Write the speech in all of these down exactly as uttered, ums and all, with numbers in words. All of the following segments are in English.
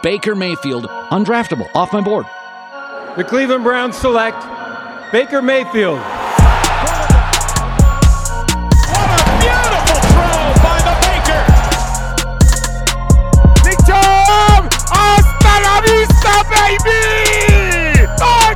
Baker Mayfield, undraftable, off my board. The Cleveland Browns select Baker Mayfield. What a beautiful throw by the Baker! Big Tom! Hasta la vista, baby!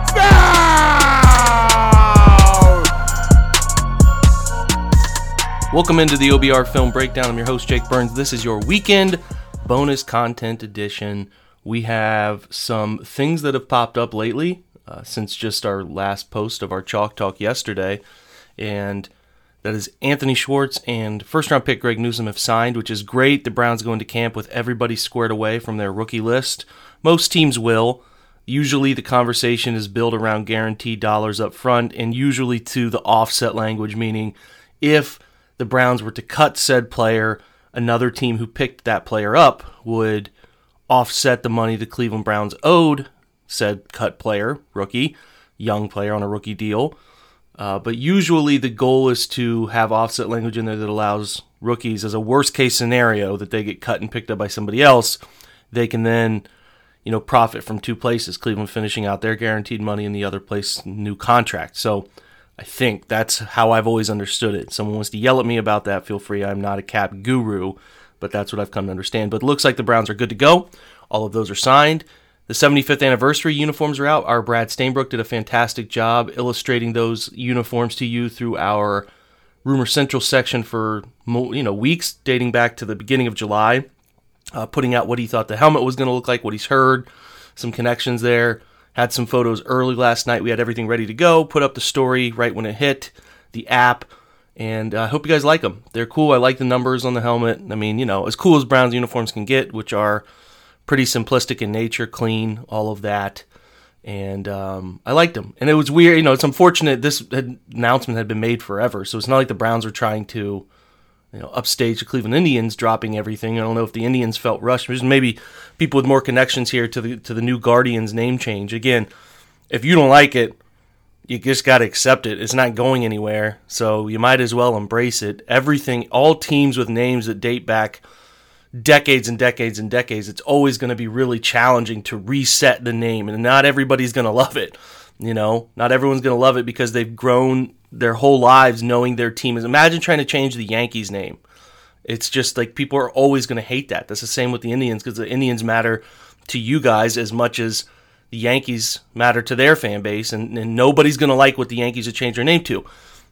Touchdown! Welcome into the O B R Film Breakdown. I'm your host, Jake Burns. This is your weekend bonus content edition. We have some things that have popped up lately uh, since just our last post of our Chalk Talk yesterday, and that is Anthony Schwartz and first-round pick Greg Newsome have signed, which is great. The Browns go into camp with everybody squared away from their rookie list. Most teams will. Usually the conversation is built around guaranteed dollars up front, and usually to the offset language, meaning if the Browns were to cut said player, another team who picked that player up would offset the money the Cleveland Browns owed said cut player, rookie, young player on a rookie deal. Uh, but usually the goal is to have offset language in there that allows rookies, as a worst-case scenario, that they get cut and picked up by somebody else. They can then, you know, profit from two places, Cleveland finishing out their guaranteed money and the other place new contract. So I think that's how I've always understood it. Someone wants to yell at me about that, feel free. I'm not a cap guru, but that's what I've come to understand. But it looks like the Browns are good to go. All of those are signed. The seventy-fifth anniversary uniforms are out. Our Brad Stainbrook did a fantastic job illustrating those uniforms to you through our Rumor Central section for you know weeks, dating back to the beginning of July, uh, putting out what he thought the helmet was going to look like, what he's heard, some connections there. Had some photos early last night. We had everything ready to go. Put up the story right when it hit, the app, and I uh, hope you guys like them. They're cool. I like the numbers on the helmet. I mean, you know, as cool as Browns uniforms can get, which are pretty simplistic in nature, clean, all of that. And um, I liked them. And it was weird. You know, it's unfortunate this had, announcement had been made forever, so it's not like the Browns were trying to, you know, upstage the Cleveland Indians dropping everything. I don't know if the Indians felt rushed. Maybe people with more connections here to the to the new Guardians name change. Again, if you don't like it, you just got to accept it. It's not going anywhere, so you might as well embrace it. Everything, all teams with names that date back decades and decades and decades, it's always going to be really challenging to reset the name, and not everybody's going to love it. You know, not everyone's going to love it because they've grown their whole lives knowing their team is. Imagine trying to change the Yankees name. It's just like people are always going to hate that. That's the same with the Indians, because the Indians matter to you guys as much as the Yankees matter to their fan base, and, and nobody's going to like what the Yankees have changed their name to.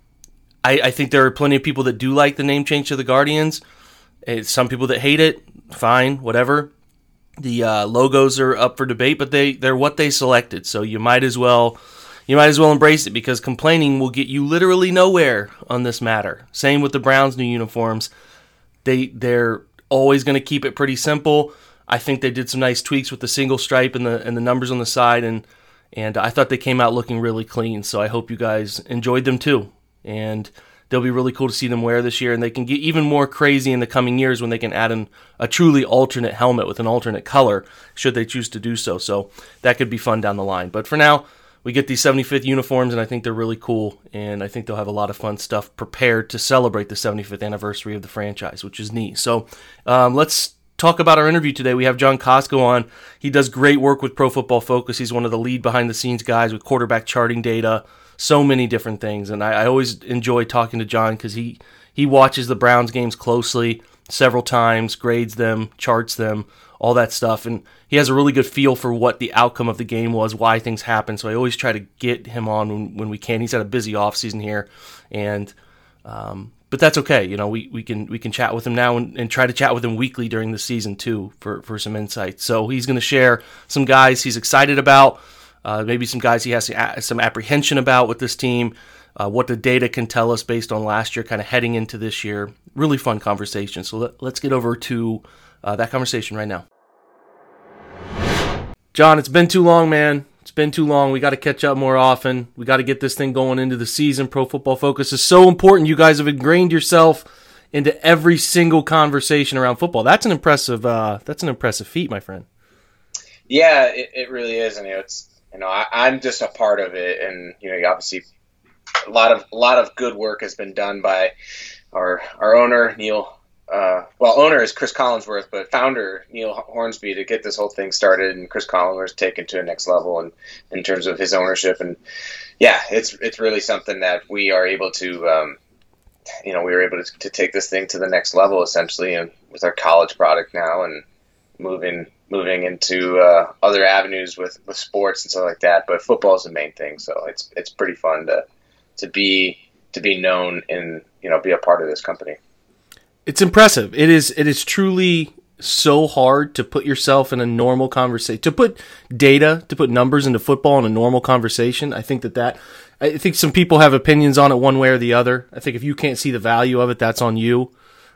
I, I think there are plenty of people that do like the name change to the Guardians. It's some people that hate it. Fine, whatever. The uh, logos are up for debate, but they, they're what they selected, so you might as well you might as well embrace it, because complaining will get you literally nowhere on this matter. Same with the Browns' new uniforms. They, they're always going to keep it pretty simple. I think they did some nice tweaks with the single stripe and the and the numbers on the side, and and I thought they came out looking really clean, so I hope you guys enjoyed them too. And they'll be really cool to see them wear this year, and they can get even more crazy in the coming years when they can add in a truly alternate helmet with an alternate color, should they choose to do so. So that could be fun down the line. But for now, we get these seventy-fifth uniforms, and I think they're really cool, and I think they'll have a lot of fun stuff prepared to celebrate the seventy-fifth anniversary of the franchise, which is neat. So um, let's talk about our interview today. We have John Costco on. He does great work with Pro Football Focus. He's one of the lead behind-the-scenes guys with quarterback charting data, so many different things, and I, I always enjoy talking to John because he, he watches the Browns games closely several times, grades them, charts them, all that stuff, and he has a really good feel for what the outcome of the game was, why things happen, so I always try to get him on when, when we can. He's had a busy offseason here, and um, but that's okay. You know, we, we can we can chat with him now and, and try to chat with him weekly during the season too for, for some insights. So he's going to share some guys he's excited about, Uh, maybe some guys he has some apprehension about with this team, uh, what the data can tell us based on last year, kind of heading into this year. Really fun conversation. So let, let's get over to uh, that conversation right now. John, it's been too long, man. It's been too long. We got to catch up more often. We got to get this thing going into the season. Pro Football Focus is so important. You guys have ingrained yourself into every single conversation around football. That's an impressive. Uh, that's an impressive feat, my friend. Yeah, it, it really is, and you know, it's. You know, I, I'm just a part of it, and you know, obviously, a lot of a lot of good work has been done by our our owner Neil uh, well, owner is Chris Collinsworth, but founder Neil Hornsby to get this whole thing started, and Chris Collinsworth taken to a next level and in terms of his ownership. And yeah, it's it's really something that we are able to, um, you know, we were able to, to take this thing to the next level essentially, and with our college product now, and moving moving into uh, other avenues with, with sports and stuff like that. But football is the main thing, so it's it's pretty fun to to be to be known and, you know, be a part of this company. It's impressive. It is it is truly so hard to put yourself in a normal conversation, to put data, to put numbers into football in a normal conversation. I think that that, I think some people have opinions on it one way or the other. I think if you can't see the value of it, that's on you.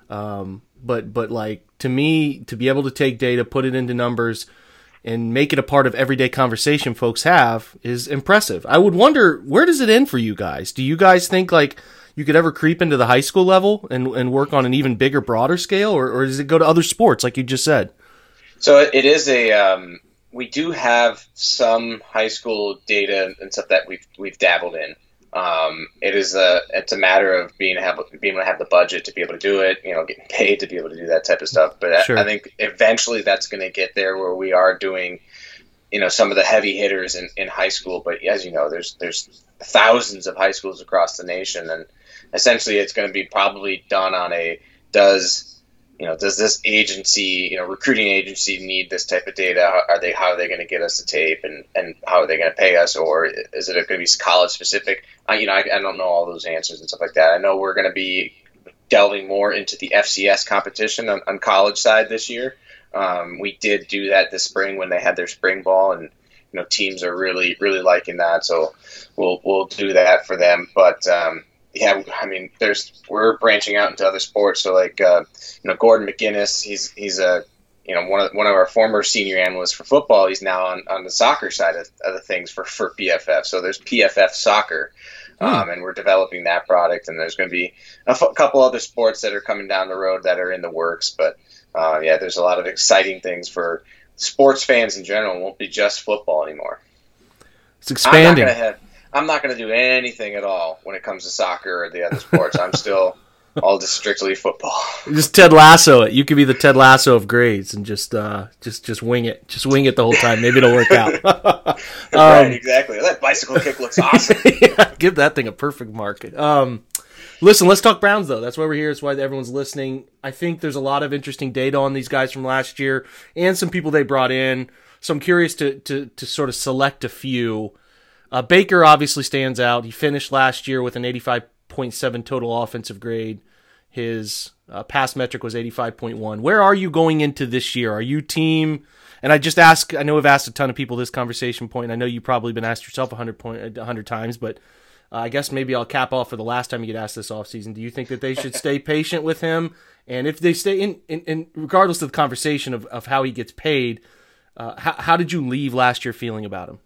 Um, but, but like, to me, to be able to take data, put it into numbers, and make it a part of everyday conversation folks have is impressive. I would wonder, where does it end for you guys? Do you guys think like you could ever creep into the high school level and, and work on an even bigger, broader scale, or, or does it go to other sports like you just said? So it is a, um, we do have some high school data and stuff that we've, we've dabbled in. Um, it is a, it's a matter of being able, being able to have the budget to be able to do it, you know, getting paid to be able to do that type of stuff. But Sure. I, I think eventually that's going to get there where we are doing, you know, some of the heavy hitters in, in high school. But as you know, there's, there's thousands of high schools across the nation, and essentially it's going to be probably done on a, does, you know, does this agency, you know, recruiting agency need this type of data? Are they, how are they going to get us the tape, and, and how are they going to pay us? Or is it going to be college specific? I, you know, I, I don't know all those answers and stuff like that. I know we're going to be delving more into the F C S competition on, on college side this year. Um, we did do that this spring when they had their spring ball, and, you know, teams are really, really liking that. So we'll, we'll do that for them. But, um, yeah, I mean, there's we're branching out into other sports. So like, uh, you know, Gordon McGinnis, he's he's a you know one of one of our former senior analysts for football. He's now on, on the soccer side of, of the things for, for P F F. So there's P F F soccer, um, and we're developing that product. And there's going to be a f- couple other sports that are coming down the road that are in the works. But uh, yeah, there's a lot of exciting things for sports fans in general. It won't be just football anymore. It's expanding. I'm not gonna have, I'm not going to do anything at all when it comes to soccer or the other sports. I'm still all just strictly football. Just Ted Lasso it. You could be the Ted Lasso of grades and just uh, just just wing it. Just wing it the whole time. Maybe it'll work out. um, right, exactly. That bicycle kick looks awesome. Yeah, give that thing a perfect mark. Um, listen, let's talk Browns, though. That's why we're here. That's why everyone's listening. I think there's a lot of interesting data on these guys from last year and some people they brought in. So I'm curious to to to sort of select a few. Uh, Baker obviously stands out. He finished last year with an eighty-five point seven total offensive grade. His uh, pass metric was eighty-five point one. Where are you going into this year? Are you team? And I just ask, I know I've asked a ton of people this conversation point. I know you've probably been asked yourself a hundred point, a hundred times, but uh, I guess maybe I'll cap off for the last time you get asked this offseason. Do you think that they should stay patient with him? And if they stay in, in, in regardless of the conversation of, of how he gets paid, uh, how, how did you leave last year feeling about him?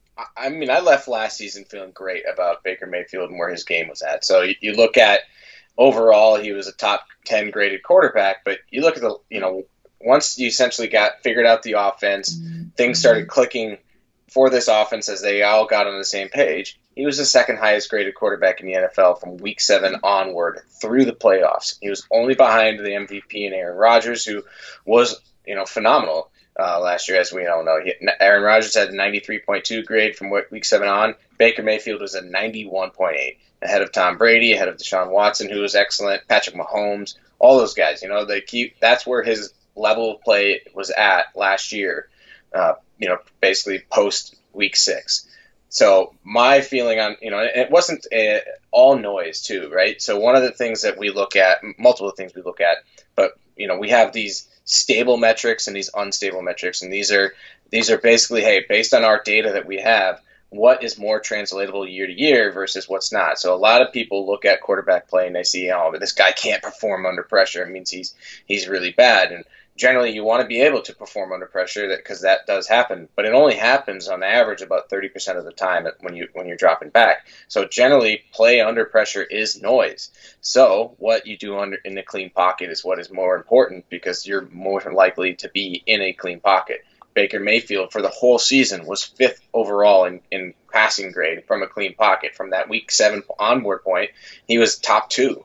I mean, I left last season feeling great about Baker Mayfield and where his game was at. So you, you look at overall, he was a top ten graded quarterback, but you look at the, you know, once you essentially got figured out the offense, mm-hmm. things started clicking for this offense as they all got on the same page. He was the second highest graded quarterback in the N F L from week seven onward through the playoffs. He was only behind the M V P and Aaron Rodgers, who was, you know, phenomenal. Uh, last year, as we all know, he, Aaron Rodgers had a ninety-three point two grade from week seven on. Baker Mayfield was a ninety-one point eight, ahead of Tom Brady, ahead of Deshaun Watson, who was excellent, Patrick Mahomes, all those guys. You know, they keep that's where his level of play was at last year. Uh, you know, basically post week six. So my feeling on, you know, it wasn't a, all noise too, right? So one of the things that we look at, multiple things we look at, but you know, we have these stable metrics and these unstable metrics, and these are these are basically, hey, based on our data that we have, what is more translatable year to year versus what's not. So a lot of people look at quarterback play and they see, oh, but this guy can't perform under pressure. It means he's he's really bad. And generally, you want to be able to perform under pressure, that because that does happen, but it only happens on average about thirty percent of the time when you when you're dropping back. So generally, play under pressure is noise. So what you do under in a clean pocket is what is more important, because you're more likely to be in a clean pocket. Baker Mayfield for the whole season was fifth overall in, in passing grade from a clean pocket. From that week seven onward point, he was top two.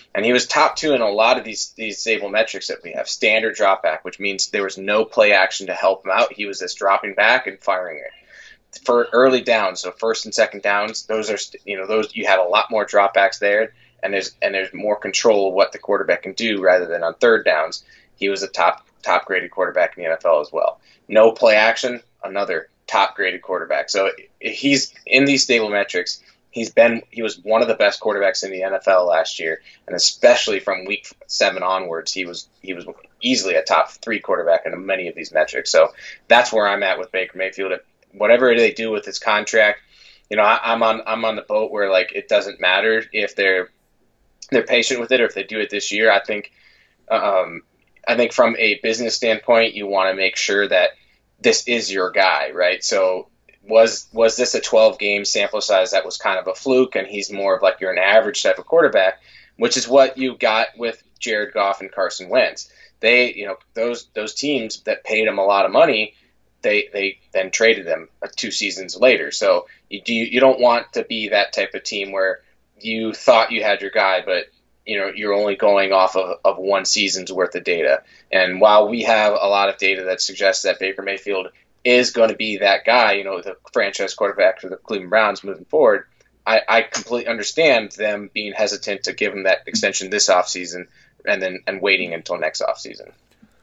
And he was top two in a lot of these these stable metrics that we have. Standard drop back, which means there was no play action to help him out. He was just dropping back and firing it. For early downs, so first and second downs, those are, you know, those you have a lot more dropbacks there, and there's and there's more control of what the quarterback can do rather than on third downs. He was a top top graded quarterback in the N F L as well. No play action, another top graded quarterback. So he's in these stable metrics. He's been he was one of the best quarterbacks in the N F L last year, and especially from week seven onwards, he was he was easily a top three quarterback in many of these metrics. So that's where I'm at with Baker Mayfield. Whatever they do with his contract, you know, I, I'm on I'm on the boat where like it doesn't matter if they're they're patient with it or if they do it this year. I think um, I think from a business standpoint, you want to make sure that this is your guy, right? So. Was was this a twelve game sample size that was kind of a fluke, and he's more of like you're an average type of quarterback, which is what you got with Jared Goff and Carson Wentz. They, you know, those those teams that paid him a lot of money, they they then traded them two seasons later. So you do you don't want to be that type of team where you thought you had your guy, but you know you're only going off of, of one season's worth of data. And while we have a lot of data that suggests that Baker Mayfield is going to be that guy, you know, the franchise quarterback for the Cleveland Browns moving forward, I, I completely understand them being hesitant to give him that extension this offseason and then and waiting until next offseason.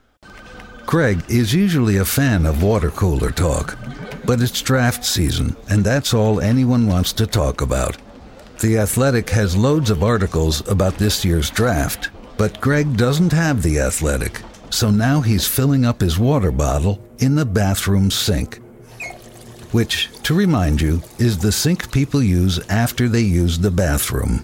Greg is usually a fan of water cooler talk, but it's draft season, and that's all anyone wants to talk about. The Athletic has loads of articles about this year's draft, but Greg doesn't have The Athletic. So now he's filling up his water bottle in the bathroom sink, which, to remind you, is the sink people use after they use the bathroom.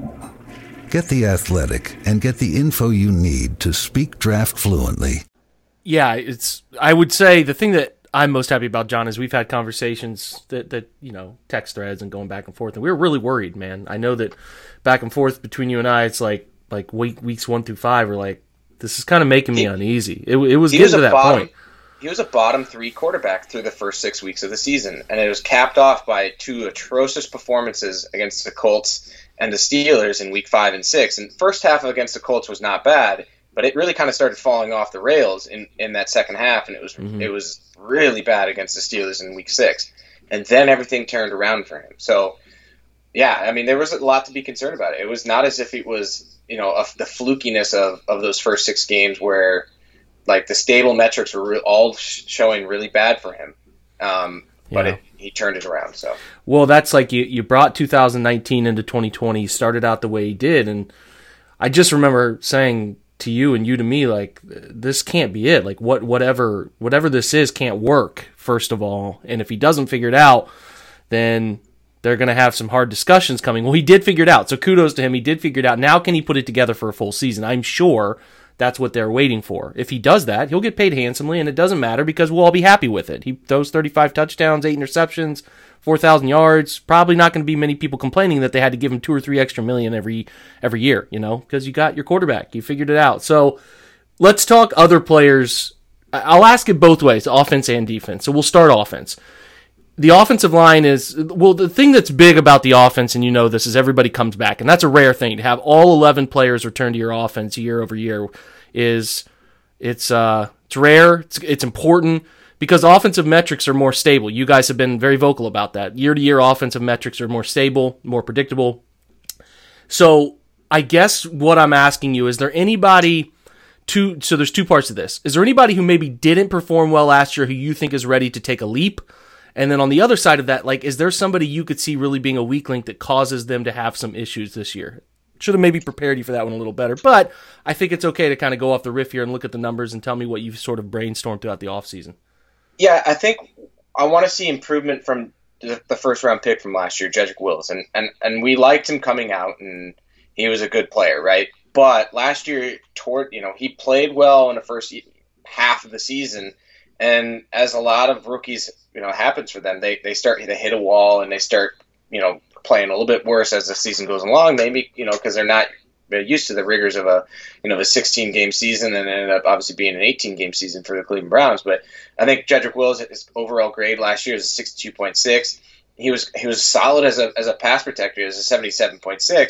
Get The Athletic and get the info you need to speak draft fluently. Yeah, it's. I would say the thing that I'm most happy about, John, is we've had conversations that, that you know, text threads and going back and forth, and we were really worried, man. I know that back and forth between you and I, it's like like week, weeks one through five, we're like, this is kind of making me he, uneasy. It, it was getting was to that bottom, point. He was a bottom three quarterback through the first six weeks of the season, and it was capped off by two atrocious performances against the Colts and the Steelers in week five and six. And the first half against the Colts was not bad, but it really kind of started falling off the rails in, in that second half, and it was mm-hmm. it was really bad against the Steelers in week six. And then everything turned around for him. So, yeah, I mean, there was a lot to be concerned about. It was not as if it was, you know, of the flukiness of, of those first six games where, like, the stable metrics were re- all sh- showing really bad for him. Um, but yeah. it, he turned it around. So, well, that's like you, you brought two thousand nineteen into twenty twenty, started out the way he did. And I just remember saying to you and you to me, like, this can't be it. Like, what whatever whatever this is can't work, first of all. And if he doesn't figure it out, then they're going to have some hard discussions coming. Well, he did figure it out, so kudos to him. He did figure it out. Now can he put it together for a full season? I'm sure that's what they're waiting for. If he does that, he'll get paid handsomely, and it doesn't matter because we'll all be happy with it. He throws thirty-five touchdowns, eight interceptions, four thousand yards. Probably not going to be many people complaining that they had to give him two or three extra million every every year, you know, because you got your quarterback. You figured it out. So let's talk other players. I'll ask it both ways, offense and defense. So we'll start offense. The offensive line is, well, the thing that's big about the offense, and you know this, is everybody comes back. And that's a rare thing. To have all eleven players return to your offense year over year is, it's uh, it's rare, it's, it's important, because offensive metrics are more stable. You guys have been very vocal about that. Year-to-year offensive metrics are more stable, more predictable. So I guess what I'm asking you, is there anybody, two, so there's two parts of this. Is there anybody who maybe didn't perform well last year who you think is ready to take a leap? And then on the other side of that, like, is there somebody you could see really being a weak link that causes them to have some issues this year? Should have maybe prepared you for that one a little better, but I think it's okay to kind of go off the riff here and look at the numbers and tell me what you've sort of brainstormed throughout the offseason. Yeah, I think I want to see improvement from the, the first round pick from last year, Jedrick Wills, and, and and we liked him coming out, and he was a good player, right? But last year, toward you know, he played well in the first half of the season, and as a lot of rookies, you know, happens for them, they they start they hit a wall and they start, you know, playing a little bit worse as the season goes along. Maybe, you know, because they're not they're used to the rigors of a, you know, a sixteen game season, and ended up obviously being an eighteen game season for the Cleveland Browns. But I think Jedrick Wills, his overall grade last year is a sixty-two point six. He was he was solid as a as a pass protector, as a seventy-seven point six.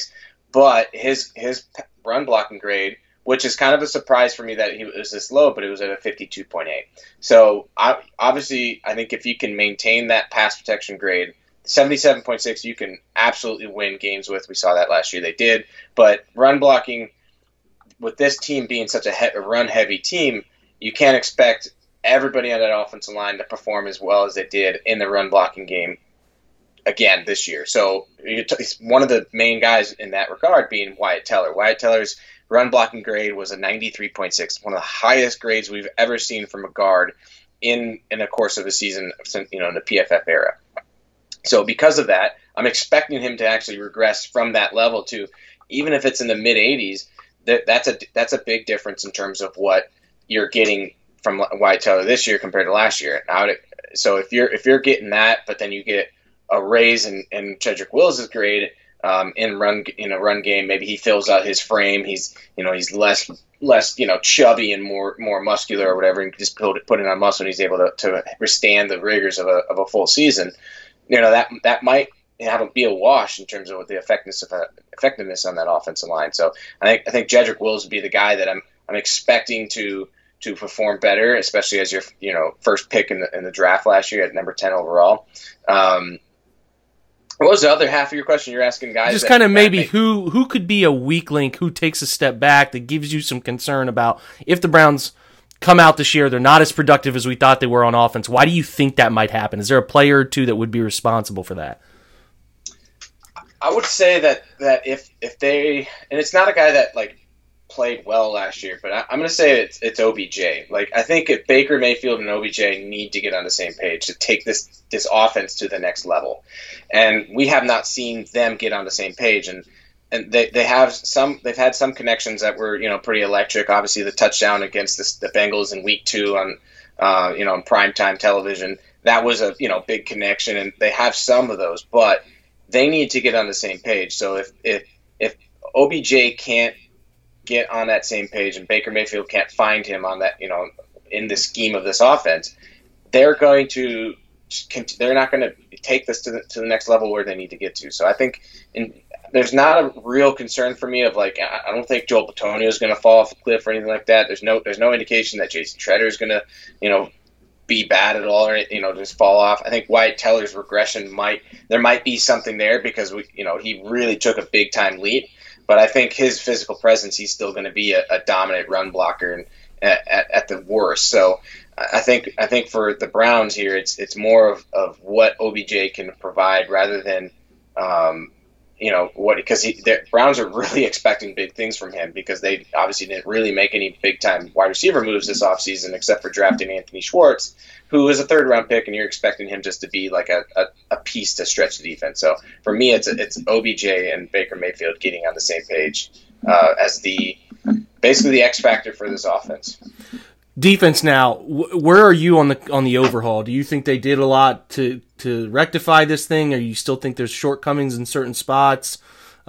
but his his run blocking grade, which is kind of a surprise for me that he was this low, but it was at a fifty-two point eight. So I, obviously, I think if you can maintain that pass protection grade, seventy-seven point six, you can absolutely win games with. We saw that last year. They did. But run blocking, with this team being such a, he- a run-heavy team, you can't expect everybody on that offensive line to perform as well as they did in the run blocking game again this year. So it's one of the main guys in that regard being Wyatt Teller. Wyatt Teller's run blocking grade was a ninety-three point six, one of the highest grades we've ever seen from a guard in in the course of a season, you know, in the P F F era. So because of that, I'm expecting him to actually regress from that level to, even if it's in the mid eighties, that that's a that's a big difference in terms of what you're getting from Wyatt Teller this year compared to last year. Now, so if you're if you're getting that, but then you get a raise in, in Cedric Wills' grade um, in run in a run game, maybe he fills out his frame. He's you know he's less less you know chubby and more more muscular or whatever, and just put it, put it on muscle, and he's able to, to withstand the rigors of a of a full season. You know that that might have a, be a wash in terms of what the effectiveness of a, effectiveness on that offensive line. So I think I think Cedric Wills would be the guy that I'm I'm expecting to to perform better, especially as your you know first pick in the in the draft last year at number ten overall. Um, What was the other half of your question? You're asking guys just that, kind of maybe make, who who could be a weak link, who takes a step back, that gives you some concern about if the Browns come out this year, they're not as productive as we thought they were on offense. Why do you think that might happen? Is there a player or two that would be responsible for that? I would say that that if if they, and it's not a guy that like played well last year, but I, I'm going to say it's it's O B J. Like I think if Baker Mayfield and O B J need to get on the same page to take this this offense to the next level, and we have not seen them get on the same page. And and they, they have some they've had some connections that were you know pretty electric. Obviously, the touchdown against the, the Bengals in Week Two on uh, you know on primetime television, that was a you know big connection, and they have some of those, but they need to get on the same page. So if if if O B J can't get on that same page and Baker Mayfield can't find him on that, you know, in the scheme of this offense, they're going to, they're not going to take this to the, to the next level where they need to get to. So I think in, there's not a real concern for me of like, I don't think Joel Bitonio is going to fall off a cliff or anything like that. There's no, there's no indication that Jason Treader is going to, you know, be bad at all or, you know, just fall off. I think Wyatt Teller's regression might, there might be something there because we, you know, he really took a big time leap. But I think his physical presence, he's still going to be a, a dominant run blocker and at, at, at the worst. So I think I think for the Browns here, it's it's more of, of what O B J can provide rather than, um, you know, what because the Browns are really expecting big things from him because they obviously didn't really make any big time wide receiver moves this offseason except for drafting Anthony Schwartz, who is a third round pick, and you're expecting him just to be like a, a, a piece to stretch the defense. So for me, it's it's O B J and Baker Mayfield getting on the same page uh, as the basically the X factor for this offense. Defense now, where are you on the on the overhaul? Do you think they did a lot to to rectify this thing, or you still think there's shortcomings in certain spots?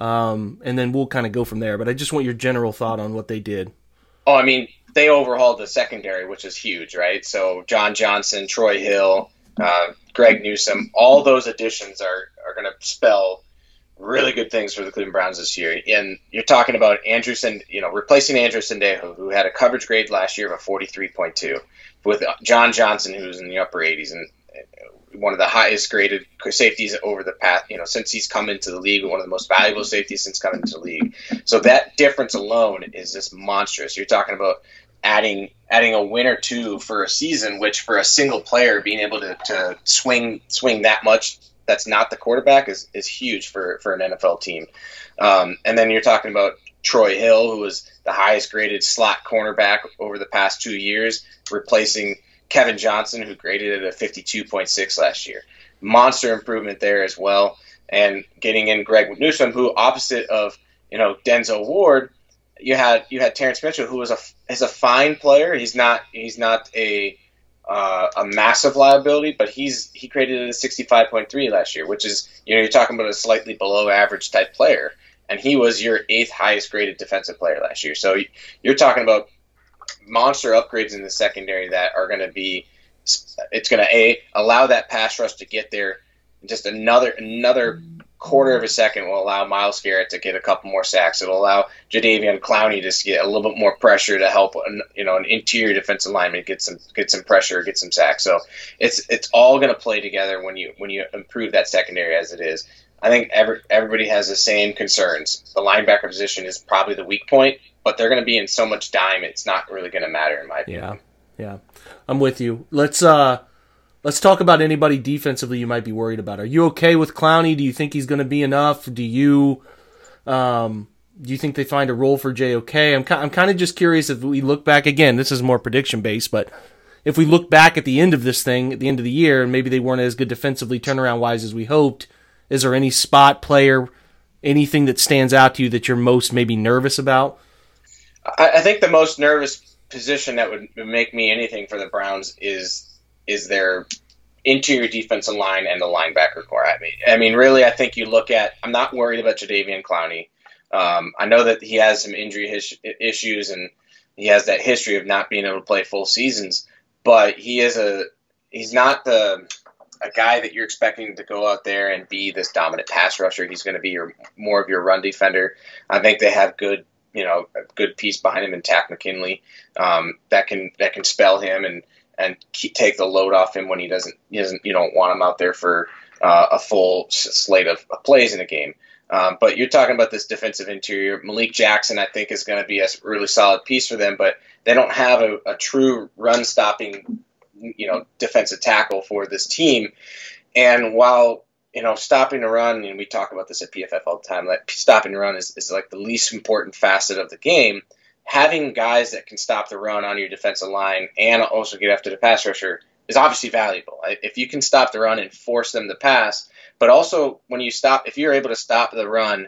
Um, and then we'll kind of go from there. But I just want your general thought on what they did. Oh, I mean, they overhauled the secondary, which is huge, right? So John Johnson, Troy Hill, uh, Greg Newsome, all those additions are, are going to spell really good things for the Cleveland Browns this year. And you're talking about Andrew Send, you know, replacing Andrew Sendejo, who had a coverage grade last year of a forty-three point two, with John Johnson, who's in the upper eighties and one of the highest graded safeties over the past, you know, since he's come into the league, one of the most valuable safeties since coming into the league. So that difference alone is just monstrous. You're talking about adding adding a win or two for a season, which for a single player being able to, to swing swing that much, that's not the quarterback, is, is huge for, for an N F L team. Um, and then you're talking about Troy Hill, who was the highest graded slot cornerback over the past two years, replacing Kevin Johnson, who graded at a fifty-two point six last year. Monster improvement there as well. And getting in Greg Newsome, who opposite of, you know, Denzel Ward, you had you had Terrence Mitchell, who was a is a fine player. He's not he's not a uh, a massive liability, but he's he graded a sixty-five point three last year, which is, you know, you're talking about a slightly below average type player, and he was your eighth highest graded defensive player last year. So you're talking about monster upgrades in the secondary that are going to be, it's going to a allow that pass rush to get there, just another another quarter of a second will allow Myles Garrett to get a couple more sacks. It'll allow Jadeveon Clowney to get a little bit more pressure to help, you know, an interior defensive lineman get some get some pressure, get some sacks. So it's it's all going to play together when you when you improve that secondary as it is. I think every, everybody has the same concerns. The linebacker position is probably the weak point, but they're going to be in so much dime, it's not really going to matter in my opinion. Yeah, yeah, I'm with you. Let's uh. Let's talk about anybody defensively you might be worried about. Are you okay with Clowney? Do you think he's going to be enough? Do you um, do you think they find a role for J O K? I'm, I'm kind of just curious if we look back again. This is more prediction-based, but if we look back at the end of this thing, at the end of the year, and maybe they weren't as good defensively turnaround-wise as we hoped, is there any spot player, anything that stands out to you that you're most maybe nervous about? I, I think the most nervous position that would make me anything for the Browns is is their interior defensive line and the linebacker core. I mean, I mean, really, I think you look at, I'm not worried about Jadeveon Clowney. Um, I know that he has some injury his, issues and he has that history of not being able to play full seasons, but he is a, he's not the, a guy that you're expecting to go out there and be this dominant pass rusher. He's going to be your, more of your run defender. I think they have good, you know, a good piece behind him in Takk McKinley um, that can, that can spell him and, and keep, take the load off him when he doesn't, he doesn't, you don't want him out there for uh, a full slate of, of plays in a game. Um, but you're talking about this defensive interior. Malik Jackson, I think, is going to be a really solid piece for them, but they don't have a, a true run-stopping, you know, defensive tackle for this team. And while, you know, stopping the run, and we talk about this at P F F all the time, like stopping the run is, is like the least important facet of the game. Having guys that can stop the run on your defensive line and also get after the pass rusher is obviously valuable. If you can stop the run and force them to pass, but also when you stop, if you're able to stop the run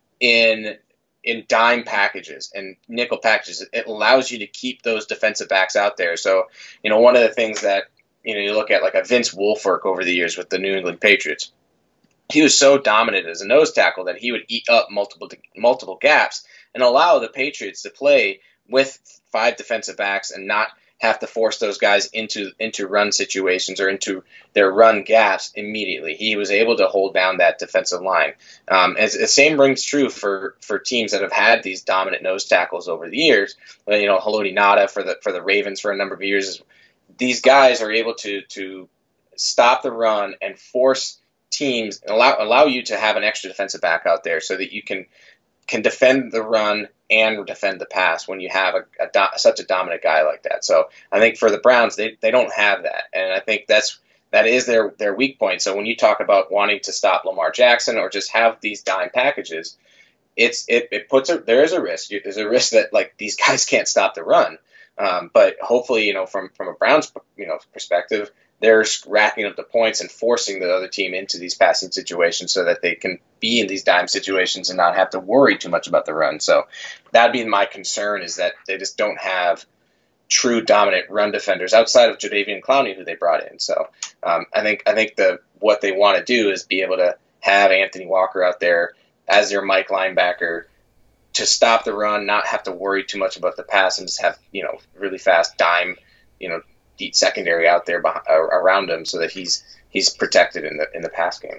in in dime packages and nickel packages, it allows you to keep those defensive backs out there. So, you know, one of the things that, you know, you look at like a Vince Wilfork over the years with the New England Patriots, he was so dominant as a nose tackle that he would eat up multiple multiple gaps and allow the Patriots to play with five defensive backs and not have to force those guys into into run situations or into their run gaps immediately. He was able to hold down that defensive line. Um, and the same rings true for, for teams that have had these dominant nose tackles over the years. You know, Haloti Ngata for the for the Ravens for a number of years. These guys are able to to stop the run and force teams and allow allow you to have an extra defensive back out there so that you can can defend the run and defend the pass when you have a, a do, such a dominant guy like that. So I think for the Browns, they, they don't have that, and I think that's that is their their weak point. So when you talk about wanting to stop Lamar Jackson or just have these dime packages, it's it, it puts a there is a risk. There's a risk that like these guys can't stop the run. Um, but hopefully, you know, from from a Browns you know perspective, they're racking up the points and forcing the other team into these passing situations so that they can be in these dime situations and not have to worry too much about the run. So that'd be my concern, is that they just don't have true dominant run defenders outside of Jadeveon Clowney, who they brought in. So um, I think I think the what they want to do is be able to have Anthony Walker out there as their Mike linebacker to stop the run, not have to worry too much about the pass, and just have, you know, really fast dime, you know, deep secondary out there behind, around him so that he's he's protected in the in the pass game.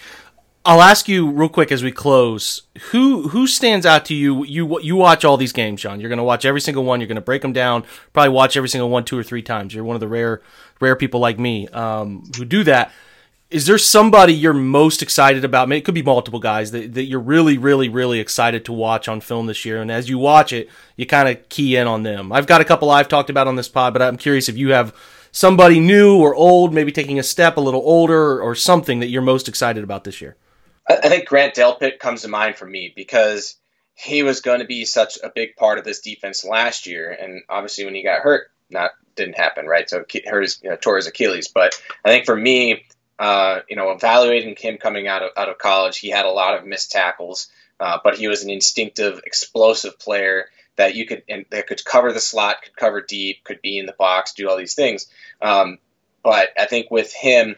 I'll ask you real quick as we close, who who stands out to you? You you watch all these games, John. You're going to watch every single one. You're going to break them down. Probably watch every single one two or three times. You're one of the rare rare people like me um, who do that. Is there somebody you're most excited about? I mean, it could be multiple guys that, that you're really, really, really excited to watch on film this year. And as you watch it, you kind of key in on them. I've got a couple I've talked about on this pod, but I'm curious if you have somebody new or old, maybe taking a step a little older, or something that you're most excited about this year. I think Grant Delpit comes to mind for me because he was going to be such a big part of this defense last year. And obviously when he got hurt, not didn't happen, right? So hurt his, you know, tore his Achilles. But I think for me, Uh, you know, evaluating him coming out of out of college, he had a lot of missed tackles, uh, but he was an instinctive, explosive player that you could and that could cover the slot, could cover deep, could be in the box, do all these things. Um, but I think with him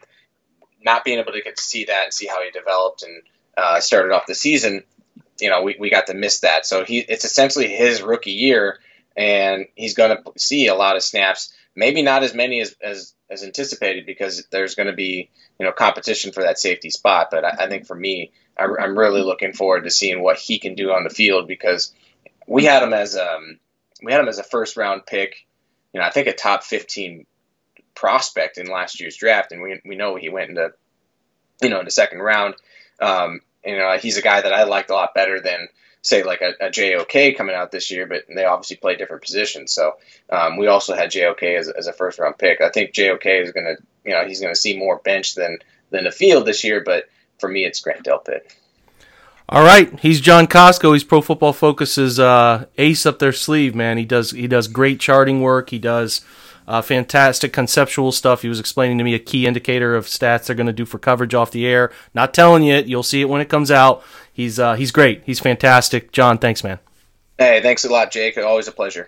not being able to get to see that and see how he developed and uh, started off the season, you know, we, we got to miss that. So he it's essentially his rookie year, and he's going to see a lot of snaps. Maybe not as many as, as, as anticipated because there's going to be, you know, competition for that safety spot. But I, I think for me, I, I'm really looking forward to seeing what he can do on the field, because we had him as um we had him as a first round pick, you know, I think a top fifteen prospect in last year's draft, and we we know he went into you know in the second round. Um, and, you know, he's a guy that I liked a lot better than, say, like a, a J O K coming out this year, but they obviously play different positions. So um, we also had J O K as, as a first round pick. I think J O K is going to, you know, he's going to see more bench than than the field this year, but for me, it's Grant Delpit. All right, he's John Costco. He's Pro Football Focus's uh, ace up their sleeve, man. He does he does great charting work. He does uh, fantastic conceptual stuff. He was explaining to me a key indicator of stats they're going to do for coverage off the air. Not telling you it. You'll see it when it comes out. He's uh, he's great. He's fantastic. John, thanks, man. Hey, thanks a lot, Jake. Always a pleasure.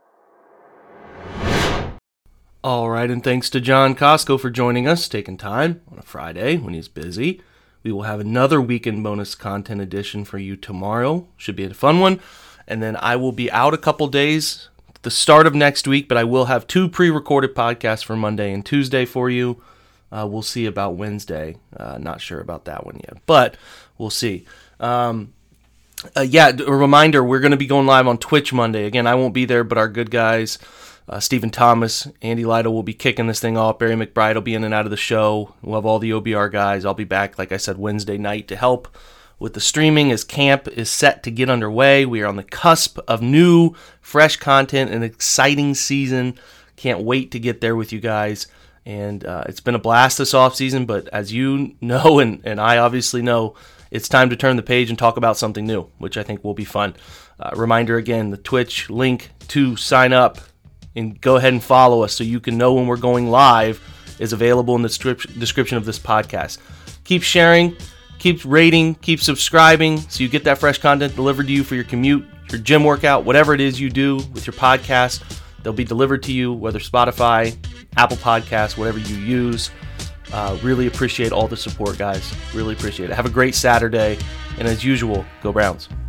All right, and thanks to John Costco for joining us, taking time on a Friday when he's busy. We will have another weekend bonus content edition for you tomorrow. Should be a fun one. And then I will be out a couple days, the start of next week, but I will have two pre-recorded podcasts for Monday and Tuesday for you. Uh, we'll see about Wednesday. Uh, not sure about that one yet, but we'll see. Um, uh, yeah, a reminder, we're going to be going live on Twitch Monday. Again, I won't be there, but our good guys, Uh, Stephen Thomas, Andy Lytle will be kicking this thing off. Barry McBride will be in and out of the show. We'll have all the O B R guys. I'll be back, like I said, Wednesday night to help with the streaming as camp is set to get underway. We are on the cusp of new, fresh content, an exciting season. Can't wait to get there with you guys. And uh, it's been a blast this offseason, but as you know, and, and I obviously know, it's time to turn the page and talk about something new, which I think will be fun. Uh, reminder again, the Twitch link to sign up and go ahead and follow us so you can know when we're going live is available in the strip- description of this podcast. Keep sharing, keep rating, keep subscribing so you get that fresh content delivered to you for your commute, your gym workout, whatever it is you do with your podcast. They'll be delivered to you, whether Spotify, Apple Podcasts, whatever you use. Uh, really appreciate all the support, guys. Really appreciate it. Have a great Saturday. And as usual, go Browns.